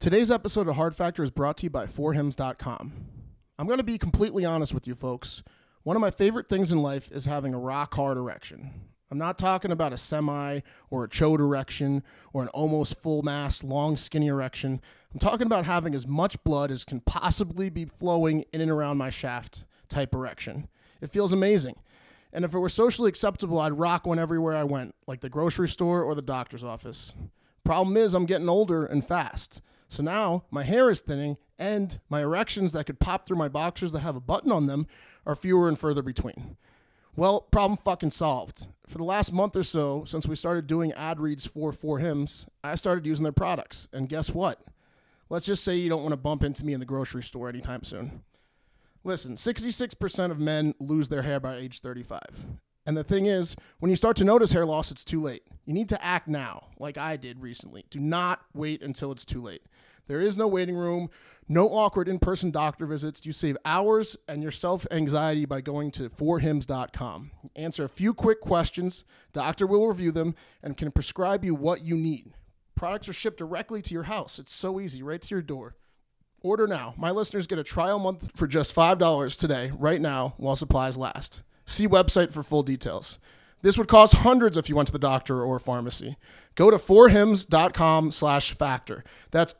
Today's episode of Hard Factor is brought to you by 4hims.com. I'm going to be completely honest with you folks. One of my favorite things in life is having a rock-hard erection. I'm not talking about a semi or a chode erection or an almost full-mass, long, skinny erection. I'm talking about having as much blood as can possibly be flowing in and around my shaft type erection. It feels amazing. And if it were socially acceptable, I'd rock one everywhere I went, like the grocery store or the doctor's office. Problem is, I'm getting older and fast. So now my hair is thinning and my erections that could pop through my boxers that have a button on them are fewer and further between. Well, problem fucking solved. For the last month or so, since we started doing ad reads for 4hims, I started using their products. And guess what? Let's just say you don't want to bump into me in the grocery store anytime soon. Listen, 66% of men lose their hair by age 35. And the thing is, when you start to notice hair loss, it's too late. You need to act now, like I did recently. Do not wait until it's too late. There is no waiting room, no awkward in-person doctor visits. You save hours and your self-anxiety by going to 4hims.com. Answer a few quick questions, doctor will review them, and can prescribe you what you need. Products are shipped directly to your house. It's so easy, right to your door. Order now. My listeners get a trial month for just $5 today, right now, while supplies last. See website for full details. This would cost hundreds if you went to the doctor or pharmacy. Go to 4hims.com/factor. That's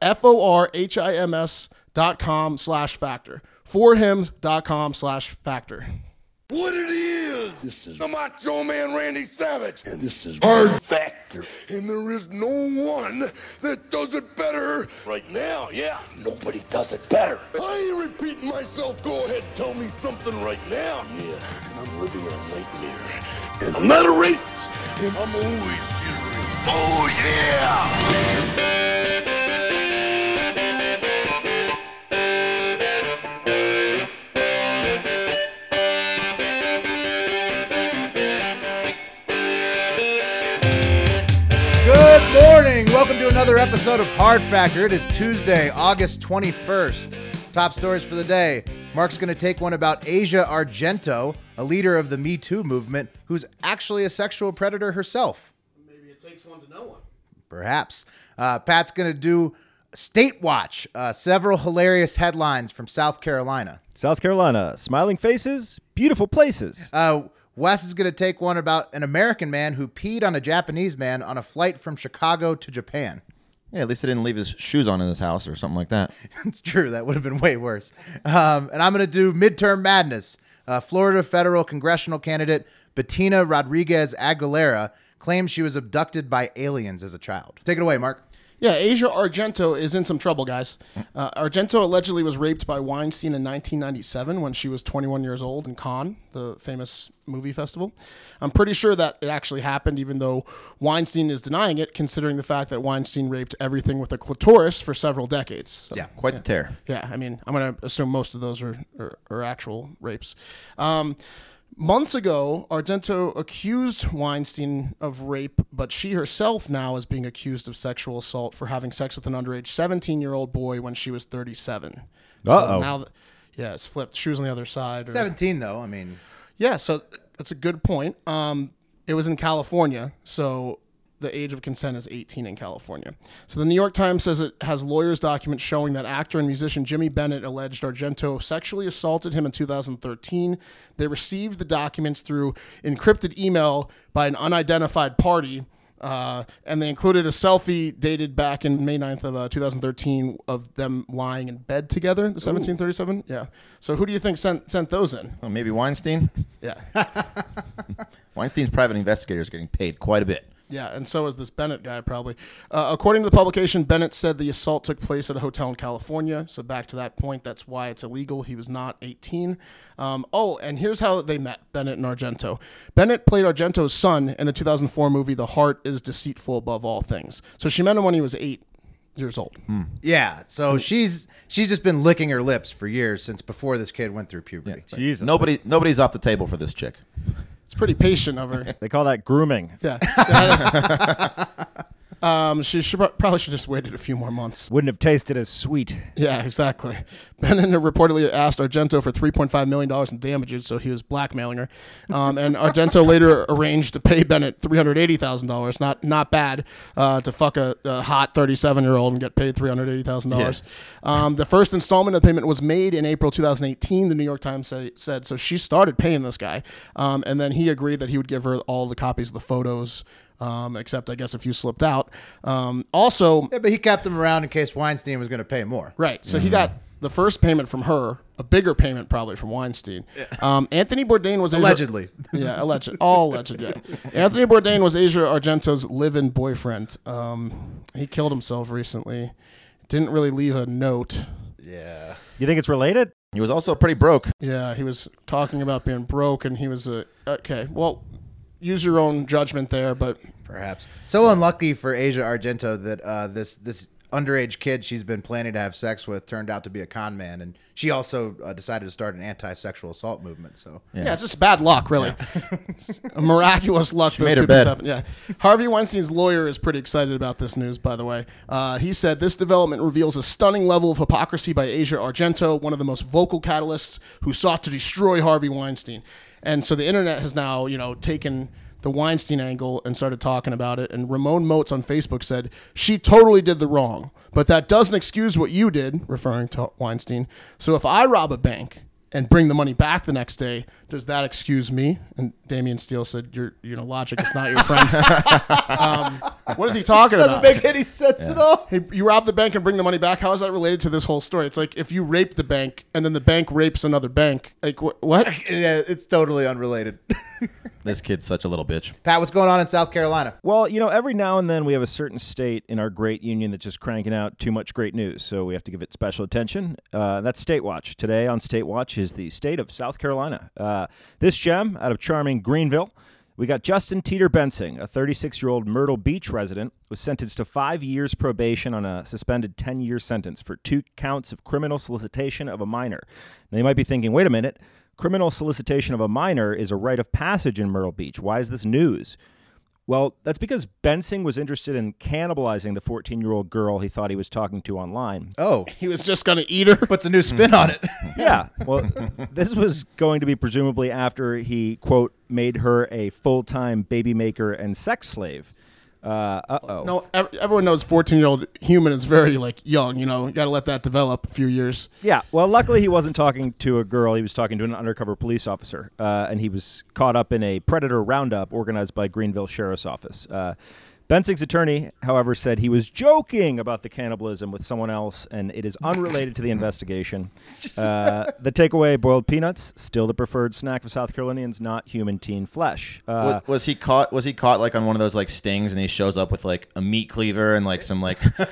FORHIMS.com/factor. 4hims.com/factor. What it is? This is the Macho Man Randy Savage. And this is Hard Factor. And there is no one that does it better right now, yeah. Nobody does it better. I ain't repeating myself. Go ahead, tell me something right now. Yeah, and I'm living in a nightmare. And I'm not a racist, and I'm always jittery. Oh, yeah! Good morning. Welcome to another episode of Hard Factor. It is Tuesday, August 21st. Top stories for the day. Mark's going to take one about Asia Argento, a leader of the Me Too movement, who's actually a sexual predator herself. Maybe it takes one to know one. Perhaps. Pat's going to do State Watch, several hilarious headlines from South Carolina. South Carolina, smiling faces, beautiful places. Wes is going to take one about an American man who peed on a Japanese man on a flight from Chicago to Japan. Yeah, at least he didn't leave his shoes on in his house or something like that. It's true. That would have been way worse. And I'm going to do midterm madness. Florida federal congressional candidate Bettina Rodriguez Aguilera claims she was abducted by aliens as a child. Take it away, Mark. Yeah, Asia Argento is in some trouble, guys. Argento allegedly was raped by Weinstein in 1997 when she was 21 years old in Cannes, the famous movie festival. I'm pretty sure that it actually happened, even though Weinstein is denying it, considering the fact that Weinstein raped everything with a clitoris for several decades. So, Yeah, quite the tear. Yeah, I mean, I'm going to assume most of those are actual rapes. Months ago, Argento accused Weinstein of rape, but she herself now is being accused of sexual assault for having sex with an underage 17-year-old boy when she was 37. Uh-oh. So now, yeah, it's flipped. She was on the other side. 17, though. I mean, yeah, so that's a good point. It was in California, so the age of consent is 18 in California. So the New York Times says it has lawyers' documents showing that actor and musician Jimmy Bennett alleged Argento sexually assaulted him in 2013. They received the documents through encrypted email by an unidentified party, and they included a selfie dated back in May 9th of 2013 of them lying in bed together, the 1737. Yeah. So who do you think sent those in? Well, maybe Weinstein. Yeah. Weinstein's private investigators getting paid quite a bit. Yeah, and so is this Bennett guy probably. According to the publication, Bennett said the assault took place at a hotel in California. So back to that point, that's why it's illegal. He was not 18. And here's how they met, Bennett and Argento. Bennett played Argento's son in the 2004 movie The Heart is Deceitful Above All Things. So she met him when he was 8 years old. yeah. So she's just been licking her lips for years since before this kid went through puberty. Yeah. Jesus. Nobody's off the table for this chick. It's pretty patient of her. They call that grooming. Yeah. She probably should just waited a few more months. Wouldn't have tasted as sweet. Yeah, exactly. Bennett reportedly asked Argento for $3.5 million in damages, so he was blackmailing her. And Argento later arranged to pay Bennett $380,000. Not bad to fuck a hot 37-year-old and get paid $380,000. The first installment of the payment was made in April 2018, the New York Times said. So she started paying this guy. And then he agreed that he would give her all the copies of the photos, except I guess a few slipped out. Also, Yeah, but he kept him around in case Weinstein was going to pay more. right. So he got the first payment from her, a bigger payment probably from Weinstein. Anthony Bourdain was Allegedly. All alleged. Yeah. Anthony Bourdain was Asia Argento's live-in boyfriend. He killed himself recently. Didn't really leave a note. Yeah. You think it's related? He was also pretty broke. Yeah, he was talking about being broke, and he was okay. Well, use your own judgment there, but Perhaps. So unlucky for Asia Argento that this underage kid she's been planning to have sex with turned out to be a con man, and she also decided to start an anti-sexual assault movement. So yeah, it's just bad luck, really. A miraculous luck. Those made her two things bed. happened. Yeah, Harvey Weinstein's lawyer is pretty excited about this news. By the way, he said this development reveals a stunning level of hypocrisy by Asia Argento, one of the most vocal catalysts who sought to destroy Harvey Weinstein. And so the internet has now, taken the Weinstein angle and started talking about it. And Ramon Motes on Facebook said, she totally did the wrong, but that doesn't excuse what you did, referring to Weinstein. So if I rob a bank and bring the money back the next day, does that excuse me? And Damian Steele said, your logic is not your friend. What is he talking about? doesn't make any sense at all. Hey, you rob the bank and bring the money back. How is that related to this whole story? It's like if you rape the bank and then the bank rapes another bank. Like what? Yeah, it's totally unrelated. This kid's such a little bitch. Pat, what's going on in South Carolina? Well, every now and then we have a certain state in our great union that's just cranking out too much great news, so we have to give it special attention. That's State Watch. Today on State Watch is the state of South Carolina. This gem out of charming Greenville. We got Justin Teeter Bensing, a 36-year-old Myrtle Beach resident, was sentenced to 5 years probation on a suspended 10-year sentence for 2 counts of criminal solicitation of a minor. Now, you might be thinking, wait a minute, criminal solicitation of a minor is a rite of passage in Myrtle Beach. Why is this news? Well, that's because Bensing was interested in cannibalizing the 14-year-old girl he thought he was talking to online. Oh, He was just going to eat her. puts a new spin on it. Yeah, well, this was going to be presumably after he, quote, made her a full-time baby maker and sex slave. No, everyone knows 14-year-old human is very young. You got to let that develop a few years. Yeah, well, luckily he wasn't talking to a girl. He was talking to an undercover police officer, and he was caught up in a predator roundup organized by Greenville Sheriff's Office. Bensing's attorney, however, said he was joking about the cannibalism with someone else, and it is unrelated to the investigation. The takeaway, boiled peanuts, still the preferred snack of South Carolinians, not human teen flesh. Was he caught on one of those stings, and he shows up with a meat cleaver and some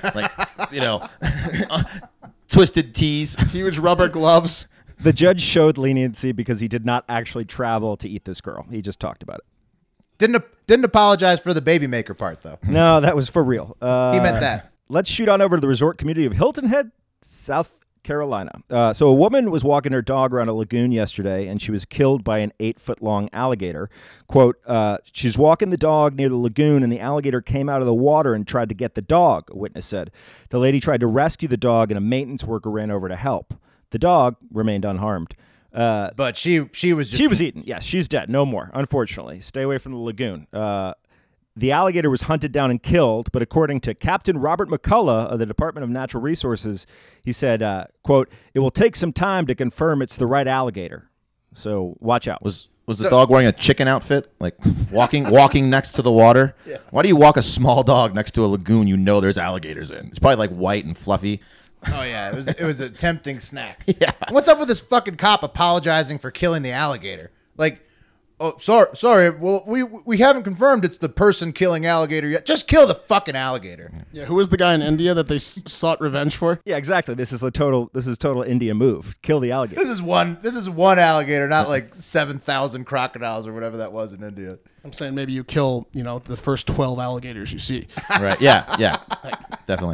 twisted teas? Huge rubber gloves. The judge showed leniency because he did not actually travel to eat this girl. He just talked about it. Didn't apologize for the baby maker part, though. No, that was for real. He meant that. Let's shoot on over to the resort community of Hilton Head, South Carolina. So a woman was walking her dog around a lagoon yesterday, and she was killed by an 8-foot-long alligator. Quote, she's walking the dog near the lagoon, and the alligator came out of the water and tried to get the dog, a witness said. The lady tried to rescue the dog, and a maintenance worker ran over to help. The dog remained unharmed. But she was just... She was eaten. Yes, she's dead. No more, unfortunately. Stay away from the lagoon. The alligator was hunted down and killed, but according to Captain Robert McCullough of the Department of Natural Resources, he said, quote, it will take some time to confirm it's the right alligator. So watch out. Was the dog wearing a chicken outfit? Walking next to the water? Yeah. Why do you walk a small dog next to a lagoon there's alligators in? It's probably white and fluffy. Oh, yeah. It was a tempting snack. Yeah. What's up with this fucking cop apologizing for killing the alligator? Oh, sorry. Well, we haven't confirmed it's the person killing alligator yet. Just kill the fucking alligator. Yeah, who was the guy in India that they sought revenge for? Yeah, exactly. This is total India move. Kill the alligator. This is one alligator, not 7,000 crocodiles or whatever that was in India. I'm saying maybe you kill, the first 12 alligators you see. Right. Yeah. Definitely.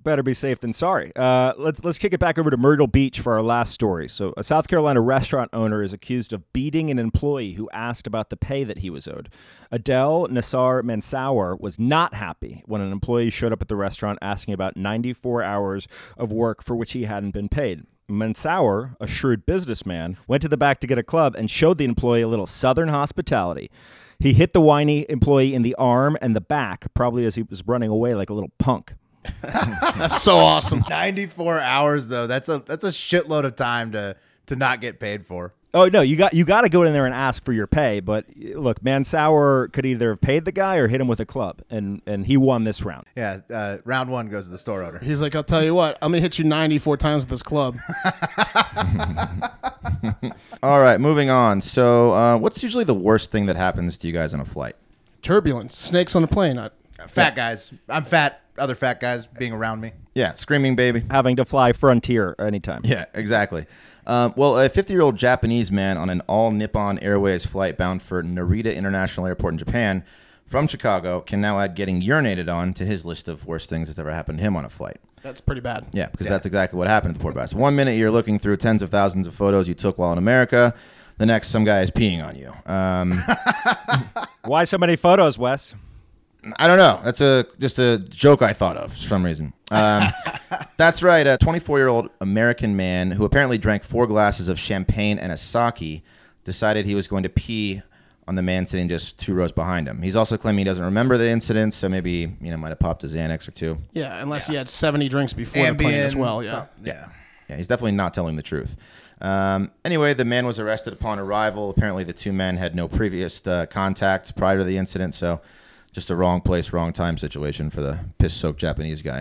better be safe than sorry. Let's kick it back over to Myrtle Beach for our last story. So a South Carolina restaurant owner is accused of beating an employee who asked about the pay that he was owed. Adele Nassar Mansour was not happy when an employee showed up at the restaurant asking about 94 hours of work for which he hadn't been paid. Mansour, a shrewd businessman, went to the back to get a club and showed the employee a little Southern hospitality. He hit the whiny employee in the arm and the back, probably as he was running away like a little punk. That's so awesome. 94 hours though. That's a shitload of time to not get paid for. Oh no, you got to go in there and ask for your pay. But look, Mansour could either have paid the guy or hit him with a club, and he won this round. Yeah, round one goes to the store owner. He's like, I'll tell you what, I'm gonna hit you 94 times with this club. All right, moving on. So, what's usually the worst thing that happens to you guys on a flight? Turbulence, snakes on a plane. Fat guys. I'm fat. Other fat guys being around me. Yeah, screaming baby. Having to fly Frontier anytime. Yeah, exactly. Well, a 50-year-old Japanese man on an all-Nippon Airways flight bound for Narita International Airport in Japan from Chicago can now add getting urinated on to his list of worst things that's ever happened to him on a flight. That's pretty bad. Yeah, because that's exactly what happened to the poor guys. 1 minute you're looking through tens of thousands of photos you took while in America. The next, some guy is peeing on you. Why so many photos, Wes? I don't know. That's just a joke I thought of for some reason. That's right. A 24-year-old American man who apparently drank 4 glasses of champagne and a sake decided he was going to pee on the man sitting just 2 rows behind him. He's also claiming he doesn't remember the incident, so maybe might have popped a Xanax or 2. Yeah, unless he had 70 drinks before the plane as well. Yeah. Yeah, he's definitely not telling the truth. Anyway, the man was arrested upon arrival. Apparently, the 2 men had no previous contact prior to the incident, so just a wrong place, wrong time situation for the piss-soaked Japanese guy.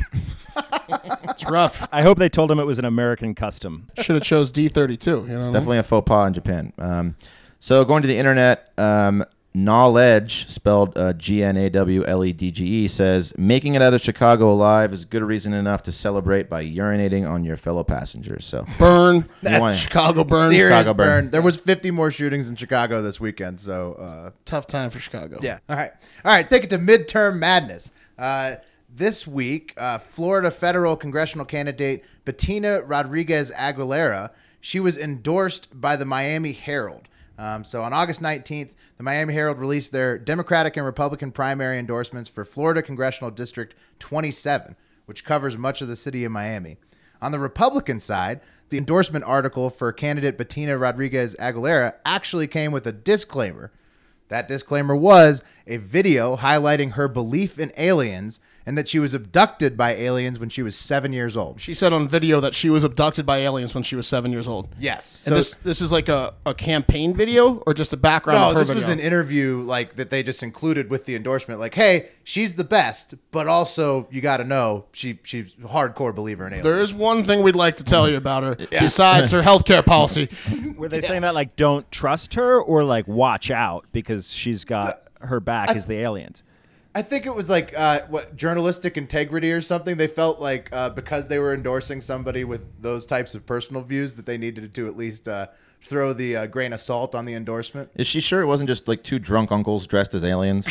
It's rough. I hope they told him it was an American custom. Should have chose D32. It's definitely a faux pas in Japan. So going to the internet, Knowledge, spelled Gnawledge, says, making it out of Chicago alive is good reason enough to celebrate by urinating on your fellow passengers. So burn. Chicago burn. Serious Chicago burn. There was 50 more shootings in Chicago this weekend, so tough time for Chicago. Yeah. All right. Take it to midterm madness. This week, Florida federal congressional candidate Bettina Rodriguez Aguilera, she was endorsed by the Miami Herald. So on August 19th, the Miami Herald released their Democratic and Republican primary endorsements for Florida Congressional District 27, which covers much of the city of Miami. On the Republican side, the endorsement article for candidate Bettina Rodriguez Aguilera actually came with a disclaimer. That disclaimer was a video highlighting her belief in aliens and that she was abducted by aliens when she was 7 years old. She said on video that she was abducted by aliens when she was 7 years old. Yes. And So this is like a campaign video or just a background of her this video? was an interview like that they just included with the endorsement. Like, hey, she's the best, but also you got to know she's a hardcore believer in aliens. There is one thing we'd like to tell you about her besides her healthcare policy. Were they saying that like don't trust her or like watch out because she's got her back as the aliens? I think it was like journalistic integrity or something. They felt like because they were endorsing somebody with those types of personal views that they needed to at least throw the grain of salt on the endorsement. Is she sure it wasn't just like 2 drunk uncles dressed as aliens?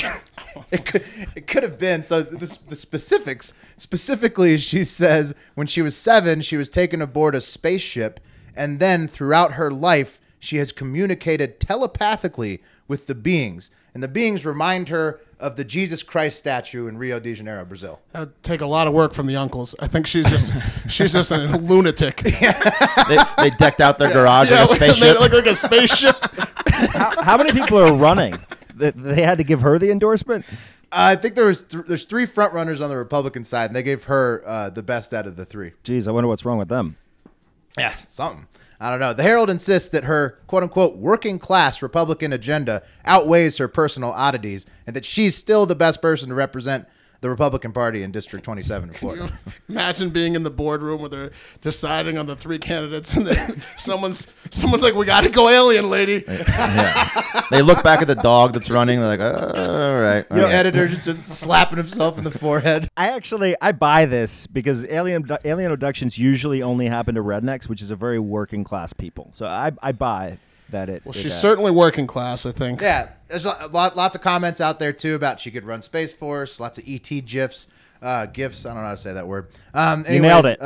It could have been. So the specifics, specifically, she says when she was 7, she was taken aboard a spaceship, and then throughout her life, she has communicated telepathically with the beings. And the beings remind her of the Jesus Christ statue in Rio de Janeiro, Brazil. That would take a lot of work from the uncles. I think she's just a lunatic. They decked out their garage like a Made spaceship. it look like a spaceship. How many people are running? They had to give her the endorsement? I think there's 3 front runners on the Republican side, and they gave her the best out of the 3. Geez, I wonder what's wrong with them. Yeah, something. I don't know. The Herald insists that her quote-unquote working class Republican agenda outweighs her personal oddities and that she's still the best person to represent the Republican Party in District 27 in Florida. Imagine being in the boardroom where they're deciding on the 3 candidates and then someone's like, we got to go alien, lady. Yeah. They look back at the dog that's running. They're like, all right. The editor just slapping himself in the forehead. I buy this because alien abductions usually only happen to rednecks, which is a very working class people. So I buy that it. Well, she's certainly working class, I think. Yeah, there's lots of comments out there too about she could run Space Force, lots of ET gifs. gifts. I don't know how to say that word. You nailed it.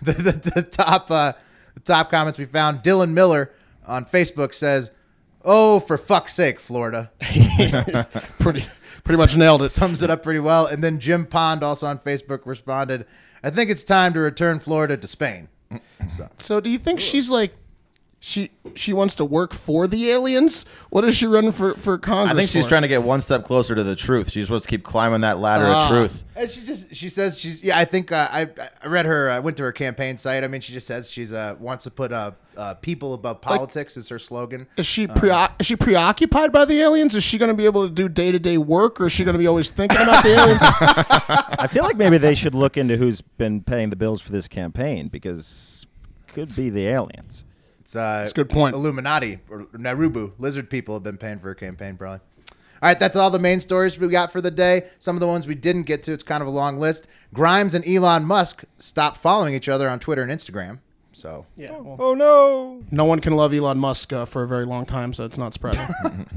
The top comments we found. Dylan Miller on Facebook says, "Oh, for fuck's sake, Florida." Pretty much nailed it. Sums it up pretty well. And then Jim Pond, also on Facebook, responded, "I think it's time to return Florida to Spain." So do you think she's like, she wants to work for the aliens? What is she running for Congress? I think she's for? trying to get one step closer to the truth. She's supposed to keep climbing that ladder of truth. And she says she's, yeah, I think I read her, I went to her campaign site. I mean, she just says she's wants to put people above politics is her slogan. Is she preoccupied by the aliens? Is she going to be able to do day-to-day work, or is she going to be always thinking about the aliens? I feel like maybe they should look into who's been paying the bills for this campaign, because could be the aliens. That's a good point. Illuminati or Narubu, lizard people have been paying for her campaign probably. All right, that's all the main stories we got for the day. Some of the ones we didn't get to, it's kind of a long list. Grimes and Elon Musk stopped following each other on Twitter and Instagram. So Yeah. Well, Oh no! no one can love Elon Musk for a very long time, so it's not surprising.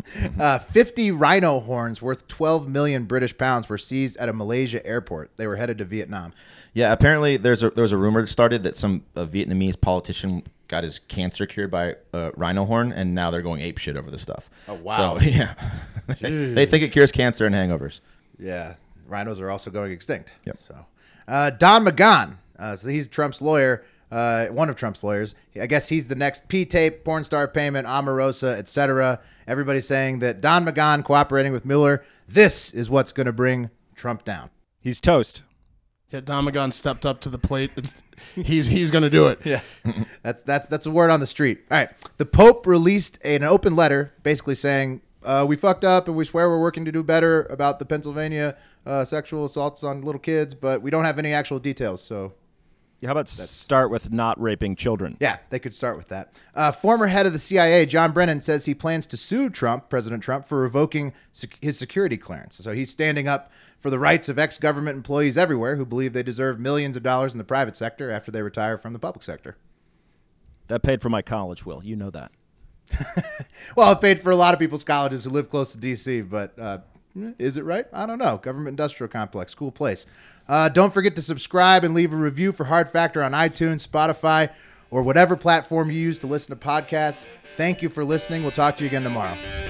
50 rhino horns worth 12 million British pounds were seized at a Malaysia airport. They were headed to Vietnam. Yeah, apparently there was a rumor that started that some Vietnamese politician got his cancer cured by rhino horn, and now they're going apeshit over this stuff. Oh, wow. So, yeah. They think it cures cancer and hangovers. Yeah, rhinos are also going extinct. Yep. So, Don McGahn, so he's Trump's lawyer, one of Trump's lawyers. I guess he's the next P-tape, porn star payment, Omarosa, etc. Everybody's saying that Don McGahn cooperating with Mueller, this is what's going to bring Trump down. He's toast. Yeah, Don McGahn stepped up to the plate. He's going to do it. Yeah, that's a word on the street. All right, the Pope released an open letter basically saying, we fucked up and we swear we're working to do better about the Pennsylvania sexual assaults on little kids, but we don't have any actual details, so... How about start with not raping children? Yeah, they could start with that. Former head of the CIA, John Brennan, says he plans to sue President Trump, for revoking his security clearance. So he's standing up for the rights of ex-government employees everywhere who believe they deserve millions of dollars in the private sector after they retire from the public sector. That paid for my college, Will. You know that. Well, it paid for a lot of people's colleges who live close to D.C., but is it right? I don't know. Government industrial complex, cool place. Don't forget to subscribe and leave a review for Hard Factor on iTunes, Spotify, or whatever platform you use to listen to podcasts. Thank you for listening. We'll talk to you again tomorrow.